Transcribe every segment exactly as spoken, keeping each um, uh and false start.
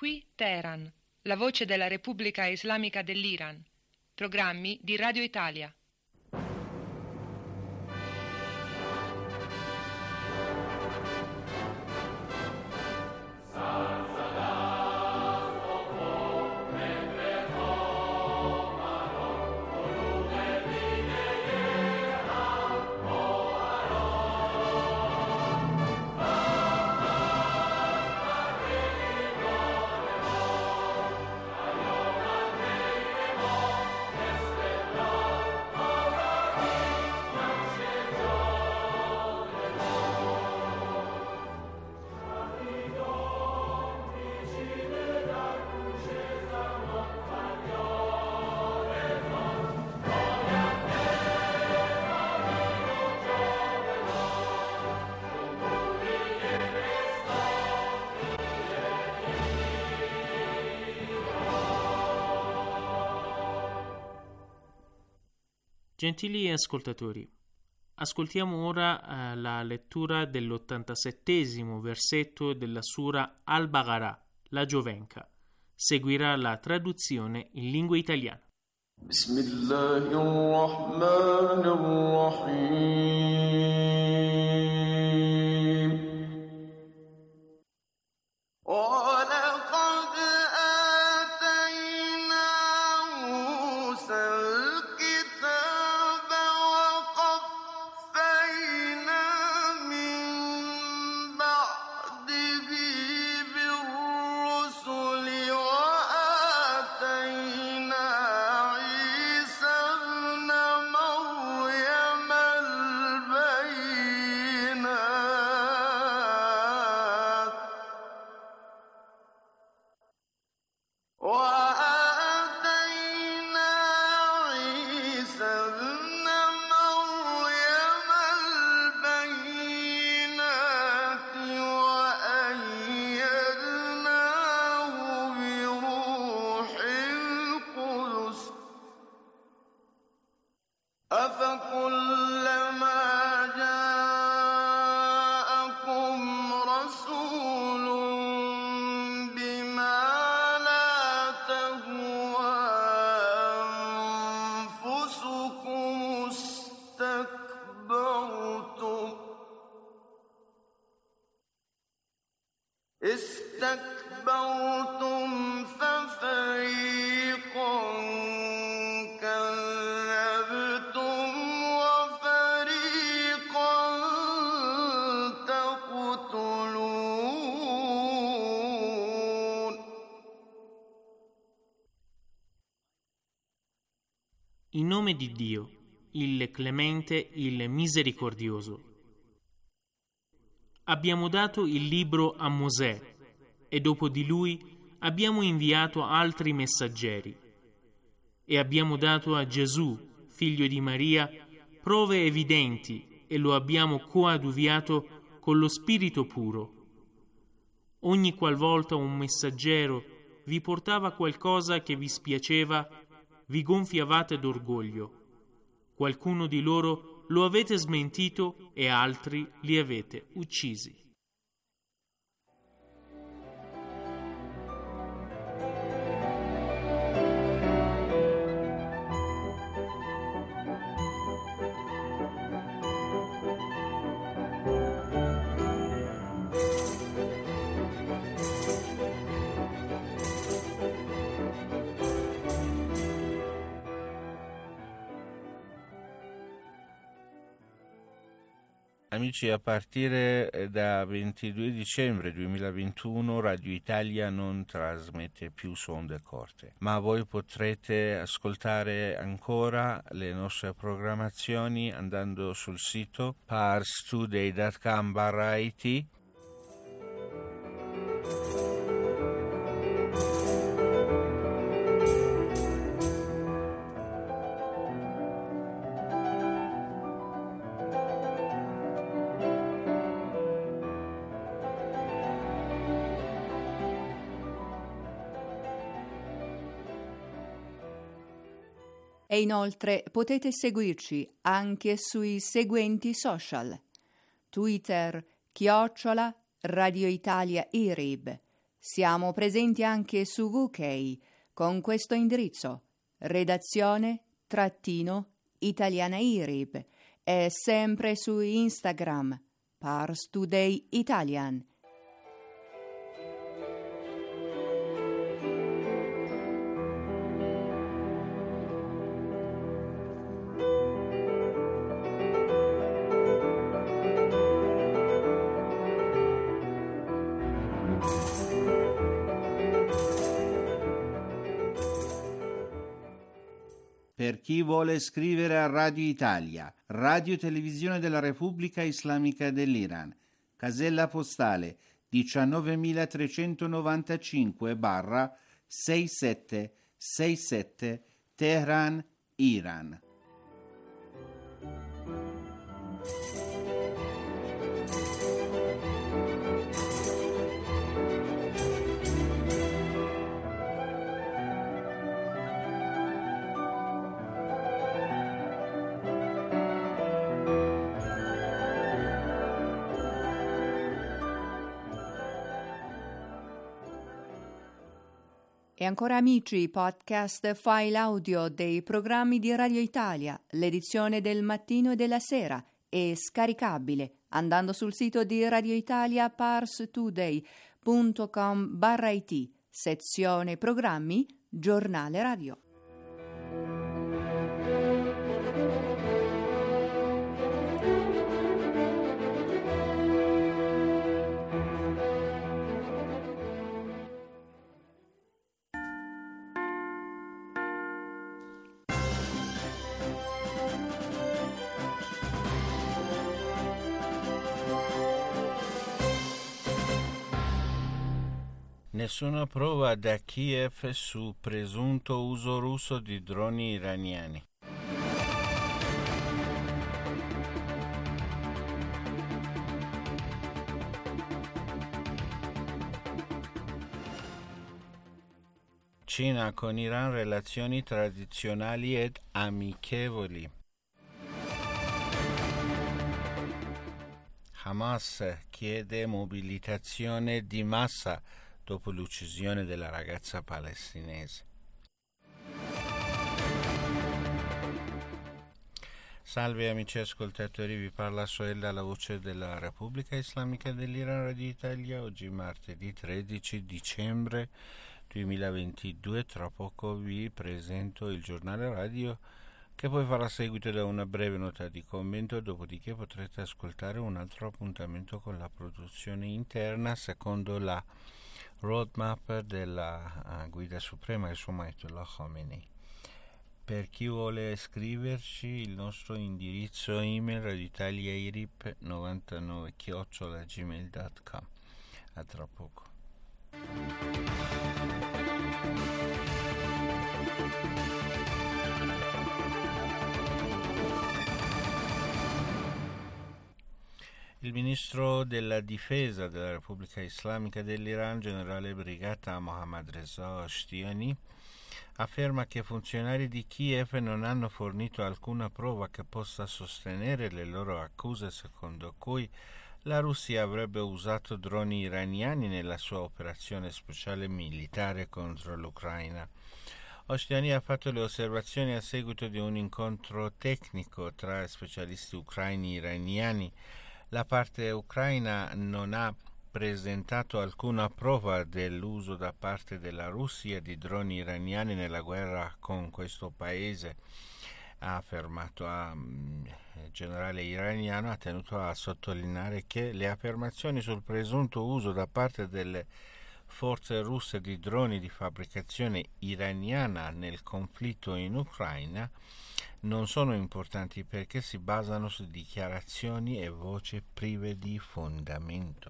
Qui Teheran, la voce della Repubblica Islamica dell'Iran. Programmi di Radio Italia. Gentili ascoltatori, ascoltiamo ora eh, la lettura dell'ottantasettesimo versetto della Sura Al-Baqarah, la Giovenca. Seguirà la traduzione in lingua italiana. Bismillahirrahmanirrahim. استكبرتم ففريقا كذبتم وفريقا تقتلون. In nome di Dio, il Clemente, il Misericordioso. Abbiamo dato il libro a Mosè e dopo di lui abbiamo inviato altri messaggeri e abbiamo dato a Gesù, figlio di Maria, prove evidenti e lo abbiamo coadiuviato con lo Spirito puro. Ogni qualvolta un messaggero vi portava qualcosa che vi spiaceva, vi gonfiavate d'orgoglio. Qualcuno di loro lo avete smentito e altri li avete uccisi. Amici, a partire da ventidue dicembre duemilaventuno Radio Italia non trasmette più su onde corte, ma voi potrete ascoltare ancora le nostre programmazioni andando sul sito parstoday punto com barra it. E inoltre potete seguirci anche sui seguenti social: Twitter chiocciola Radio Italia I R I B, Siamo presenti anche su V K con questo indirizzo: redazione trattino Italiana I R I B, e sempre su Instagram Pars Today Italian. Per chi vuole scrivere a Radio Italia, Radio Televisione della Repubblica Islamica dell'Iran, casella postale diciannovemilatrecentonovantacinque sessantasette sessantasette, Teheran, Iran. E ancora amici, podcast file audio dei programmi di Radio Italia, l'edizione del mattino e della sera, è scaricabile andando sul sito di Radio Italia parstoday punto com barra it, sezione programmi, giornale radio. Nessuna prova da Kiev su presunto uso russo di droni iraniani. Cina con Iran relazioni tradizionali ed amichevoli. Hamas chiede mobilitazione di massa dopo l'uccisione della ragazza palestinese. Salve amici ascoltatori, vi parla Soel dalla voce della Repubblica Islamica dell'Iran, Radio Italia. Oggi martedì tredici dicembre duemilaventidue. Tra poco vi presento il giornale radio, che poi farà seguito da una breve nota di commento, dopodiché potrete ascoltare un altro appuntamento con la produzione interna secondo la roadmap della uh, guida suprema del suo Ayatollah Khamenei. Per chi vuole scriverci, il nostro indirizzo email radioitaliairip novantanove chiocciola gmail punto com. A tra poco. Il ministro della difesa della Repubblica Islamica dell'Iran, generale brigata Mohammad Reza Ashtiani, afferma che funzionari di Kiev non hanno fornito alcuna prova che possa sostenere le loro accuse secondo cui la Russia avrebbe usato droni iraniani nella sua operazione speciale militare contro l'Ucraina. Ashtiani ha fatto le osservazioni a seguito di un incontro tecnico tra specialisti ucraini e iraniani. La parte ucraina non ha presentato alcuna prova dell'uso da parte della Russia di droni iraniani nella guerra con questo paese, ha affermato. Il generale iraniano ha tenuto a sottolineare che le affermazioni sul presunto uso da parte delle forze russe di droni di fabbricazione iraniana nel conflitto in Ucraina non sono importanti perché si basano su dichiarazioni e voci prive di fondamento.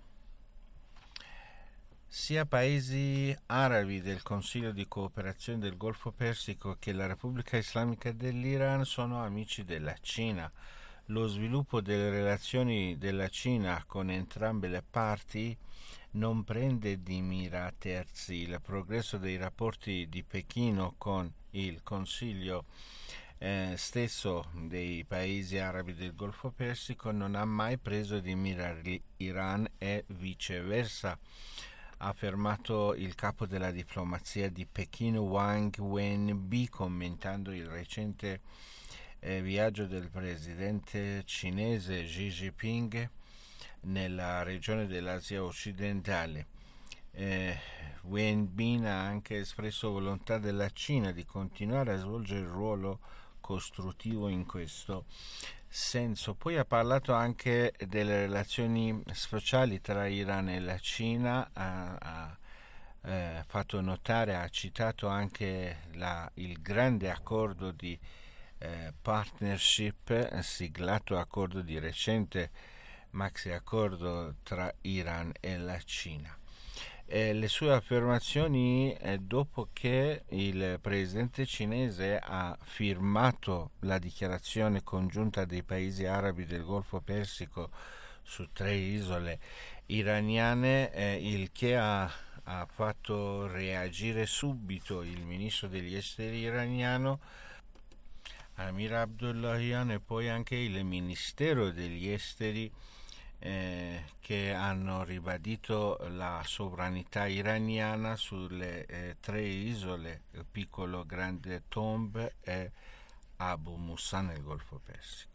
Sia paesi arabi del Consiglio di cooperazione del Golfo Persico che la Repubblica Islamica dell'Iran sono amici della Cina. Lo sviluppo delle relazioni della Cina con entrambe le parti non prende di mira terzi. Il progresso dei rapporti di Pechino con il Consiglio eh, stesso dei paesi arabi del Golfo Persico non ha mai preso di mira l'Iran e viceversa. ha affermato il capo della diplomazia di Pechino Wang Wenbi, commentando il recente eh, viaggio del presidente cinese Xi Jinping nella regione dell'Asia occidentale. Eh, Wenbin ha anche espresso volontà della Cina di continuare a svolgere il ruolo costruttivo in questo senso. Poi ha parlato anche delle relazioni speciali tra Iran e la Cina, ha, ha eh, fatto notare, ha citato anche la, il grande accordo di eh, partnership siglato, accordo di recente maxi accordo tra Iran e la Cina. Eh, le sue affermazioni eh, dopo che il presidente cinese ha firmato la dichiarazione congiunta dei paesi arabi del Golfo Persico su tre isole iraniane, eh, il che ha, ha fatto reagire subito il ministro degli esteri iraniano Amir Abdullahian e poi anche il ministero degli esteri, Eh, che hanno ribadito la sovranità iraniana sulle eh, tre isole, Piccolo Grande Tomb e Abu Musa nel Golfo Persico.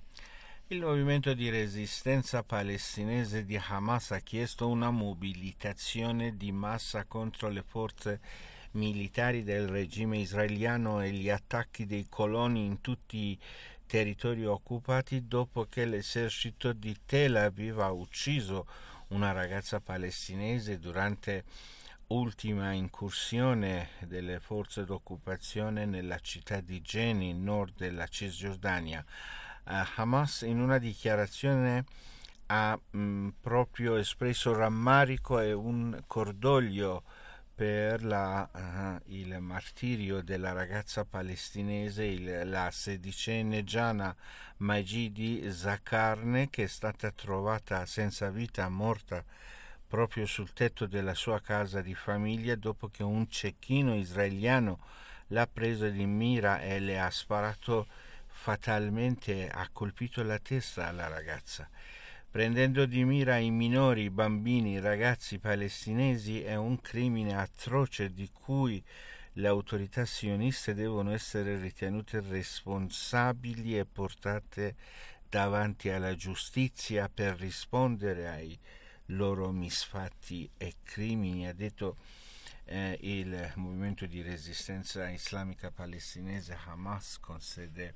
Il movimento di resistenza palestinese di Hamas ha chiesto una mobilitazione di massa contro le forze militari del regime israeliano e gli attacchi dei coloni in tutti i territori occupati dopo che l'esercito di Tel Aviv ha ucciso una ragazza palestinese durante l'ultima incursione delle forze d'occupazione nella città di Jenin, nord della Cisgiordania. Uh, Hamas in una dichiarazione ha mh, proprio espresso rammarico e un cordoglio per la, uh, il martirio della ragazza palestinese, il, la sedicenne Jana Majidi Zakarne, che è stata trovata senza vita, morta proprio sul tetto della sua casa di famiglia dopo che un cecchino israeliano l'ha presa di mira e le ha sparato fatalmente, ha colpito la testa alla ragazza. Prendendo di mira i minori, i bambini, i ragazzi palestinesi è un crimine atroce di cui le autorità sioniste devono essere ritenute responsabili e portate davanti alla giustizia per rispondere ai loro misfatti e crimini, ha detto eh, il movimento di resistenza islamica palestinese Hamas con sede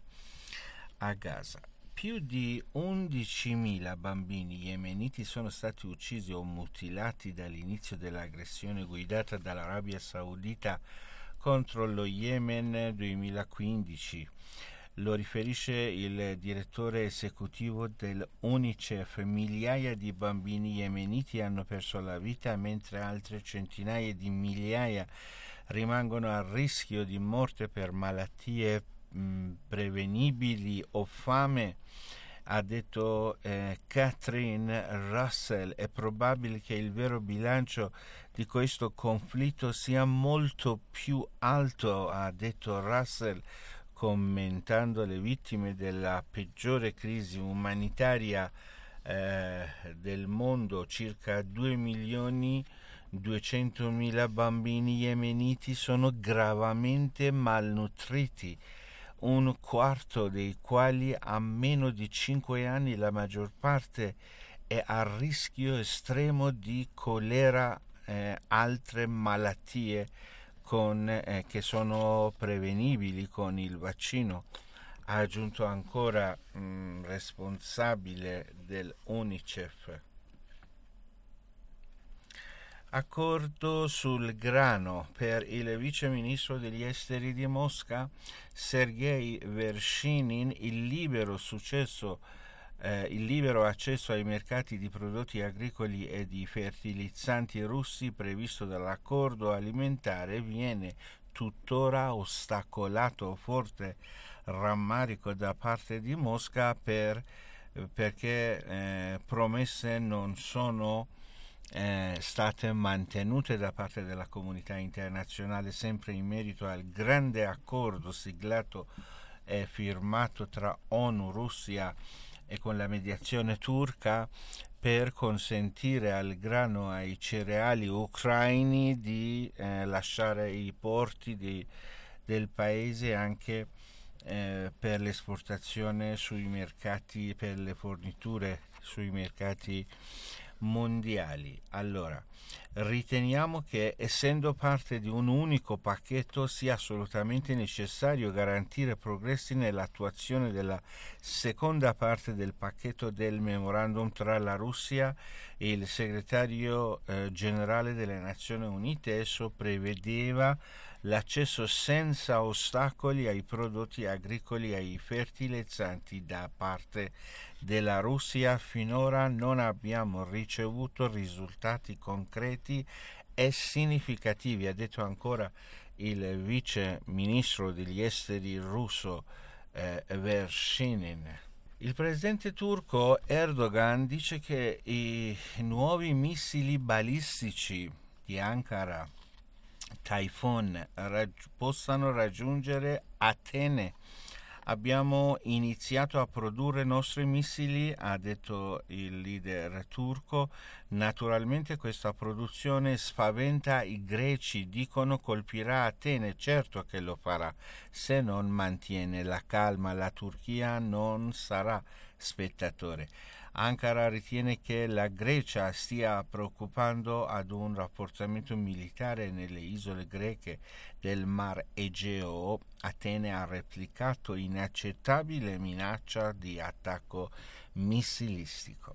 a Gaza. Più di undicimila bambini yemeniti sono stati uccisi o mutilati dall'inizio dell'aggressione guidata dall'Arabia Saudita contro lo Yemen duemilaquindici. Lo riferisce il direttore esecutivo dell'UNICEF. Migliaia di bambini yemeniti hanno perso la vita, mentre altre centinaia di migliaia rimangono a rischio di morte per malattie mh, prevenibili o fame. Ha detto eh, Catherine Russell. È probabile che il vero bilancio di questo conflitto sia molto più alto, ha detto Russell, commentando le vittime della peggiore crisi umanitaria eh, del mondo. Circa due milioni duecentomila bambini yemeniti sono gravemente malnutriti, un quarto dei quali ha meno di cinque anni. La maggior parte è a rischio estremo di colera e eh, altre malattie con, eh, che sono prevenibili con il vaccino. Ha aggiunto ancora mh, responsabile dell'UNICEF. Accordo sul grano per il vice ministro degli esteri di Mosca Sergei Vershinin. Il libero successo eh, il libero accesso ai mercati di prodotti agricoli e di fertilizzanti russi previsto dall'accordo alimentare viene tuttora ostacolato. Forte rammarico da parte di Mosca per, perché eh, promesse non sono Eh, state mantenute da parte della comunità internazionale, sempre in merito al grande accordo siglato e firmato tra ONU, Russia, e con la mediazione turca per consentire al grano, ai cereali ucraini di eh, lasciare i porti di, del paese anche eh, per l'esportazione sui mercati, per le forniture sui mercati mondiali. Allora, riteniamo che, essendo parte di un unico pacchetto, sia assolutamente necessario garantire progressi nell'attuazione della seconda parte del pacchetto del memorandum tra la Russia e il segretario eh, generale delle Nazioni Unite. Esso prevedeva l'accesso senza ostacoli ai prodotti agricoli e ai fertilizzanti da parte della Russia. Finora non abbiamo ricevuto risultati concreti e significativi, ha detto ancora il vice ministro degli esteri russo eh, Vershinin. Il presidente turco Erdogan dice che i nuovi missili balistici di Ankara Typhoon raggi- possano raggiungere Atene. Abbiamo iniziato a produrre i nostri missili, ha detto il leader turco. Naturalmente questa produzione spaventa i greci, dicono colpirà Atene. Certo che lo farà, se non mantiene la calma. La Turchia non sarà spettatore. Ankara ritiene che la Grecia stia preoccupando ad un rafforzamento militare nelle isole greche del Mar Egeo. Atene ha replicato inaccettabile minaccia di attacco missilistico.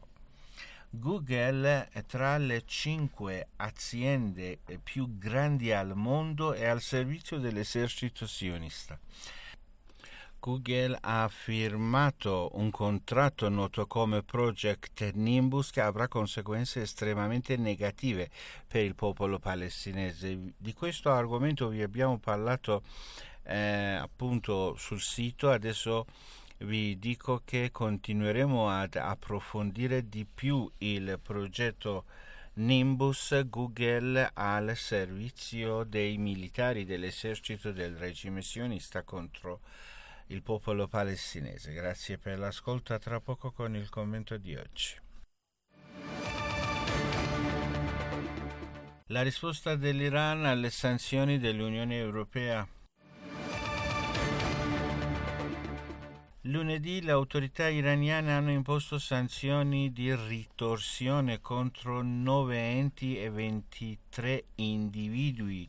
Google è tra le cinque aziende più grandi al mondo e al servizio dell'esercito sionista. Google ha firmato un contratto noto come Project Nimbus che avrà conseguenze estremamente negative per il popolo palestinese. Di questo argomento vi abbiamo parlato eh, appunto sul sito. Adesso vi dico che continueremo ad approfondire di più il progetto Nimbus Google al servizio dei militari dell'esercito del regime sionista contro il popolo palestinese. Grazie per l'ascolto, a tra poco con il commento di oggi. La risposta dell'Iran alle sanzioni dell'Unione Europea. Lunedì le autorità iraniane hanno imposto sanzioni di ritorsione contro nove enti e ventitré individui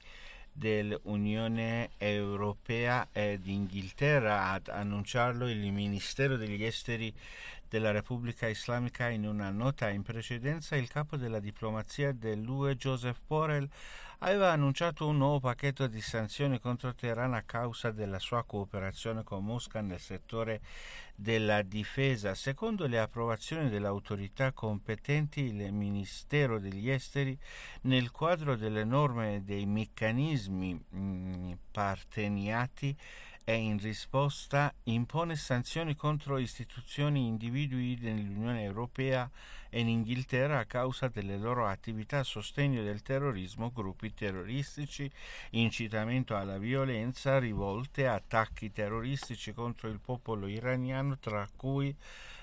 dell'Unione Europea ed Inghilterra. Ad annunciarlo il Ministero degli Esteri della Repubblica Islamica in una nota. In precedenza il capo della diplomazia dell'U E, Joseph Borrell, aveva annunciato un nuovo pacchetto di sanzioni contro Teheran a causa della sua cooperazione con Mosca nel settore della difesa. Secondo le approvazioni delle autorità competenti, il Ministero degli Esteri, nel quadro delle norme e dei meccanismi mh, partenariati e in risposta, impone sanzioni contro istituzioni e individui dell'Unione Europea e in Inghilterra a causa delle loro attività a sostegno del terrorismo, gruppi terroristici, incitamento alla violenza, rivolte, attacchi terroristici contro il popolo iraniano, tra cui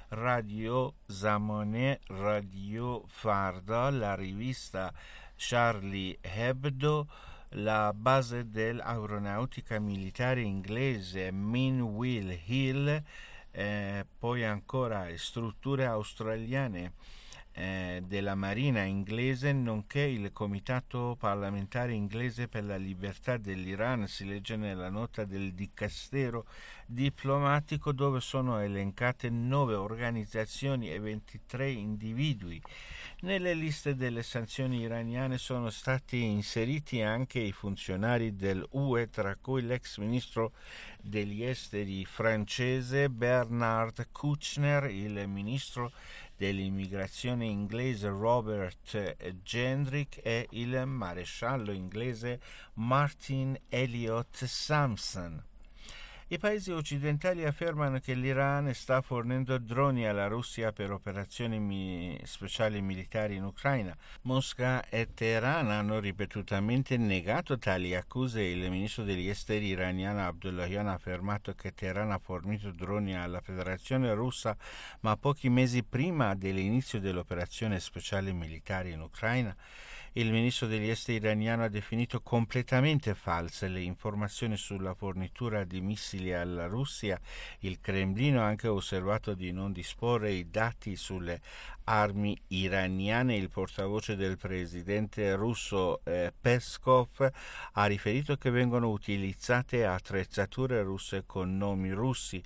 Radio Zamaneh, Radio Farda, la rivista Charlie Hebdo, la base dell'aeronautica militare inglese Minwell Hill, eh, poi ancora strutture australiane eh, della Marina inglese, nonché il Comitato parlamentare inglese per la libertà dell'Iran, si legge nella nota del Dicastero diplomatico, dove sono elencate nove organizzazioni e ventitré individui. Nelle liste delle sanzioni iraniane sono stati inseriti anche i funzionari dell'U E, tra cui l'ex ministro degli esteri francese Bernard Kouchner, il ministro dell'immigrazione inglese Robert Gendrick e il maresciallo inglese Martin Elliott Sampson. I paesi occidentali affermano che l'Iran sta fornendo droni alla Russia per operazioni mi- speciali militari in Ucraina. Mosca e Teheran hanno ripetutamente negato tali accuse e il ministro degli esteri iraniano Abdullahian ha affermato che Teheran ha fornito droni alla Federazione Russa, ma pochi mesi prima dell'inizio dell'operazione speciale militare in Ucraina. Il ministro degli esteri iraniano ha definito completamente false le informazioni sulla fornitura di missili alla Russia. Il Cremlino ha anche osservato di non disporre i dati sulle armi iraniane. Il portavoce del presidente russo eh, Peskov ha riferito che vengono utilizzate attrezzature russe con nomi russi.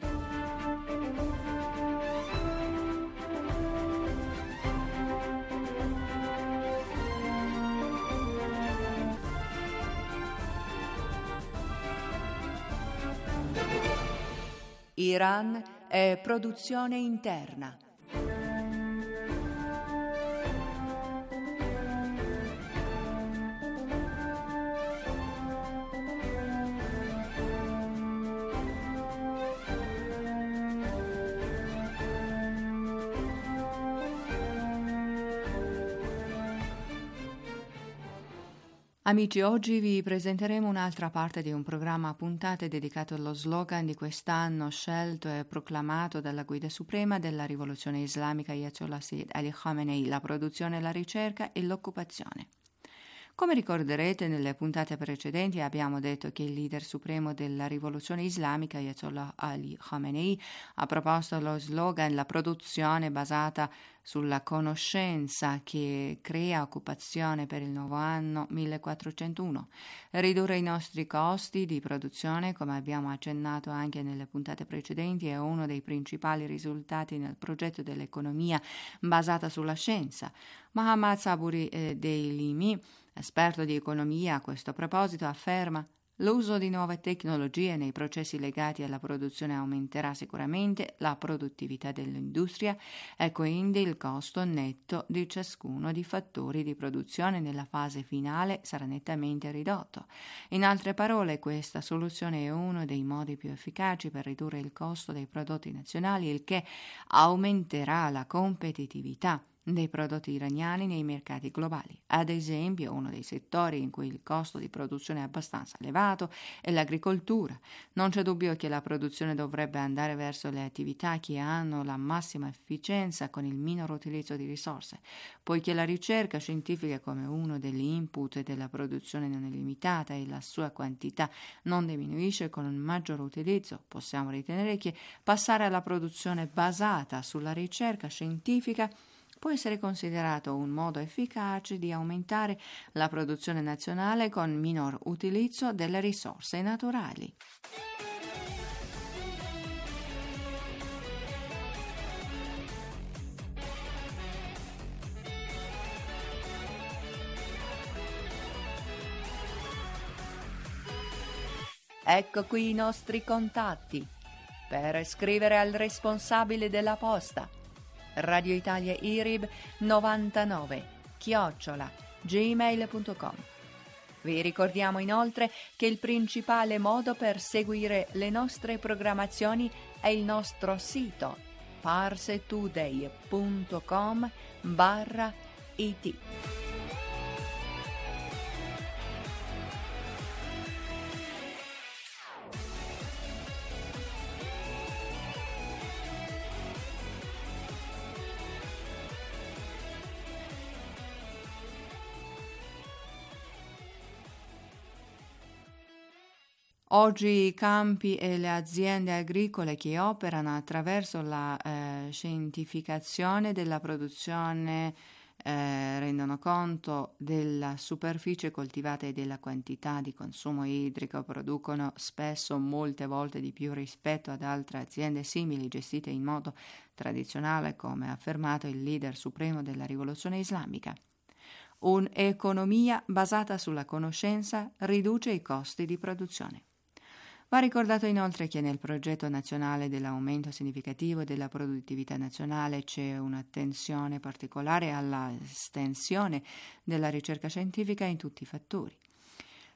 Iran è produzione interna. Amici, oggi vi presenteremo un'altra parte di un programma a puntate dedicato allo slogan di quest'anno scelto e proclamato dalla guida suprema della rivoluzione islamica Ayatollah Sayyid Ali Khamenei: la produzione, la ricerca e l'occupazione. Come ricorderete, nelle puntate precedenti abbiamo detto che il leader supremo della rivoluzione islamica Ayatollah Ali Khamenei ha proposto lo slogan: la produzione basata sulla conoscenza che crea occupazione per il nuovo anno millequattrocentouno. Ridurre i nostri costi di produzione, come abbiamo accennato anche nelle puntate precedenti, è uno dei principali risultati nel progetto dell'economia basata sulla scienza. Mohammad Saburi eh, Deilimi, esperto di economia, a questo proposito afferma: l'uso di nuove tecnologie nei processi legati alla produzione aumenterà sicuramente la produttività dell'industria e quindi il costo netto di ciascuno dei fattori di produzione nella fase finale sarà nettamente ridotto. In altre parole, questa soluzione è uno dei modi più efficaci per ridurre il costo dei prodotti nazionali, il che aumenterà la competitività dei prodotti iraniani nei mercati globali. Ad esempio, uno dei settori in cui il costo di produzione è abbastanza elevato è l'agricoltura. Non c'è dubbio che la produzione dovrebbe andare verso le attività che hanno la massima efficienza con il minor utilizzo di risorse, poiché la ricerca scientifica, come uno degli input della produzione, non è limitata e la sua quantità non diminuisce con un maggior utilizzo. Possiamo ritenere che passare alla produzione basata sulla ricerca scientifica può essere considerato un modo efficace di aumentare la produzione nazionale con minor utilizzo delle risorse naturali. Ecco qui i nostri contatti per scrivere al responsabile della posta: Radio Italia I R I B novantanove chiocciola gmail punto com. Vi ricordiamo inoltre che il principale modo per seguire le nostre programmazioni è il nostro sito parsettoday punto com barra it. Oggi i campi e le aziende agricole che operano attraverso la eh, scientificazione della produzione eh, rendono conto della superficie coltivata e della quantità di consumo idrico, producono spesso molte volte di più rispetto ad altre aziende simili gestite in modo tradizionale, come ha affermato il leader supremo della rivoluzione islamica. Un'economia basata sulla conoscenza riduce i costi di produzione. Va ricordato inoltre che nel progetto nazionale dell'aumento significativo della produttività nazionale c'è un'attenzione particolare alla estensione della ricerca scientifica in tutti i fattori.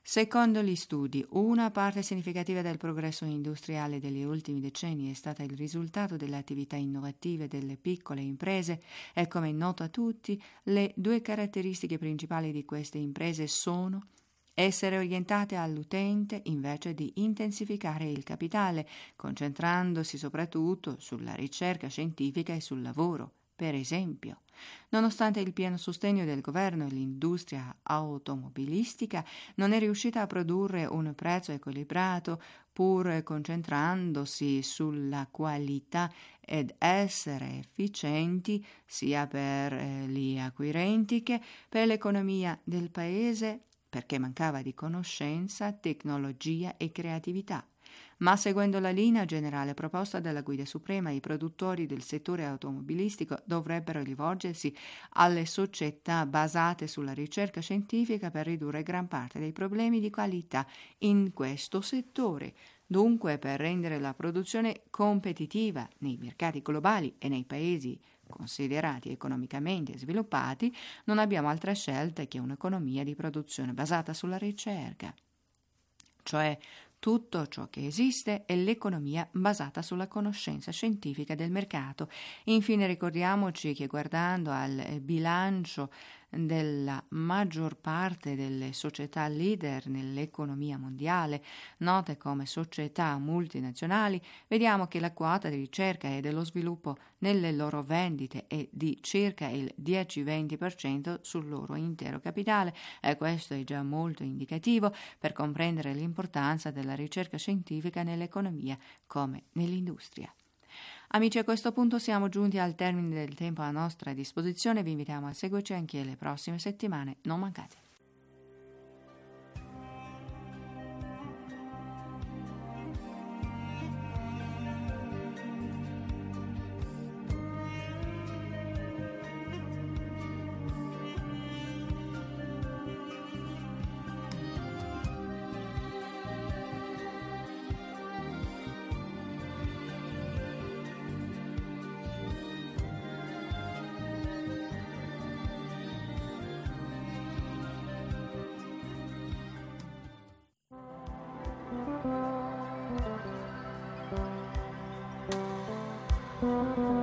Secondo gli studi, una parte significativa del progresso industriale degli ultimi decenni è stata il risultato delle attività innovative delle piccole imprese e, come è noto a tutti, le due caratteristiche principali di queste imprese sono essere orientate all'utente invece di intensificare il capitale, concentrandosi soprattutto sulla ricerca scientifica e sul lavoro. Per esempio, nonostante il pieno sostegno del governo, l'industria automobilistica non è riuscita a produrre un prezzo equilibrato, pur concentrandosi sulla qualità ed essere efficienti sia per eh, gli acquirenti che per l'economia del paese, perché mancava di conoscenza, tecnologia e creatività. Ma seguendo la linea generale proposta dalla Guida Suprema, i produttori del settore automobilistico dovrebbero rivolgersi alle società basate sulla ricerca scientifica per ridurre gran parte dei problemi di qualità in questo settore. Dunque, per rendere la produzione competitiva nei mercati globali e nei paesi considerati economicamente sviluppati, non abbiamo altra scelta che un'economia di produzione basata sulla ricerca. Cioè, tutto ciò che esiste è l'economia basata sulla conoscenza scientifica del mercato. Infine ricordiamoci che guardando al bilancio della maggior parte delle società leader nell'economia mondiale, note come società multinazionali, vediamo che la quota di ricerca e dello sviluppo nelle loro vendite è di circa il dieci-venti per cento sul loro intero capitale, e questo è già molto indicativo per comprendere l'importanza della ricerca scientifica nell'economia come nell'industria. Amici, a questo punto siamo giunti al termine del tempo a nostra disposizione. Vi invitiamo a seguirci anche le prossime settimane. Non mancate. Thank you.